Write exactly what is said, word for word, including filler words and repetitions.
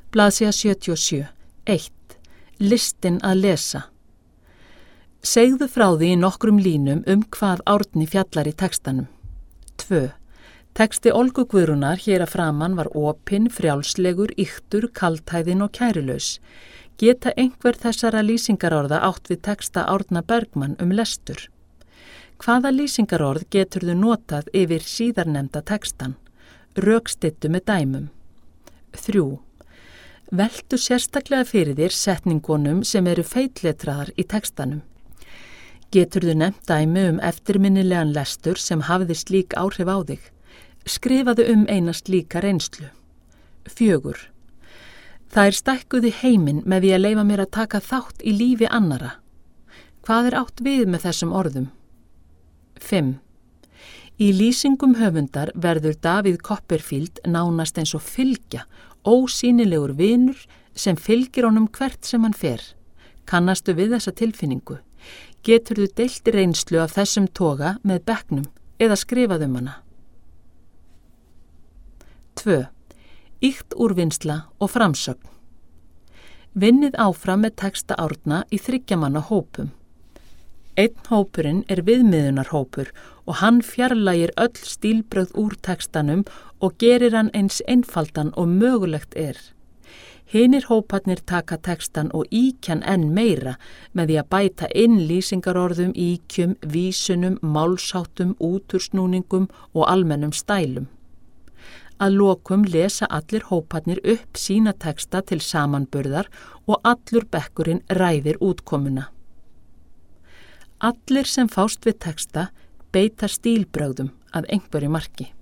Blaðsíða sjötíu og sjö. eitt. Listin að lesa. Segðu frá því í nokkrum línum um hvað Árni fjallar í textanum. tvö. Texti Olgu Guðrúnar hér að framan var opinn, frjálslegur, ýktur, kaldhæðinn og kærulaus. Geta einhver þessara lýsingarorða átt við texta Árna Bergmann um lestur? Hvaða lýsingarorð geturðu notað yfir síðarnefnda textan? Rökstyddu með dæmum. þrjú. Veltu sérstaklega fyrir þér setningunum sem eru feitletraðar í textanum. Geturðu nefnt dæmi um eftirminnilegan lestur sem hafði slík áhrif á þig? Skrifaðu um eina slíka reynslu. fjögur. Það er stækkuði heiminn með því að leyfa mér að taka þátt í lífi annara. Hvað er átt við með þessum orðum? fimm. Í lýsingum höfundar verður Davíð Copperfield nánast eins og fylgja, ósýnilegur vinur sem fylgir honum hvert sem hann fer. Kannastu við þessa tilfinningu? Geturðu deilt reynslu af þessum toga með bekknum eða skrifað um hana? tvö. Ýkt úrvinnsla og framsögn. Vinnið áfram með texta Árna í þriggjamanna hópum. Einn hópurinn er viðmiðunarhópur og hann fjarlægir öll stílbrögð úr textanum og gerir hann eins einfaldan og mögulegt er. Hinir hóparnir taka textan og ýkjan enn meira með því að bæta inn lýsingarorðum, ýkjum, vísunum, málsháttum, útursnúningum og almennum stælum. Að lokum lesa allir hóparnir upp sína texta til samanburðar og allur bekkurinn ræðir útkomuna. Allir sem fást við texta beita stílbrögðum að einhverju marki.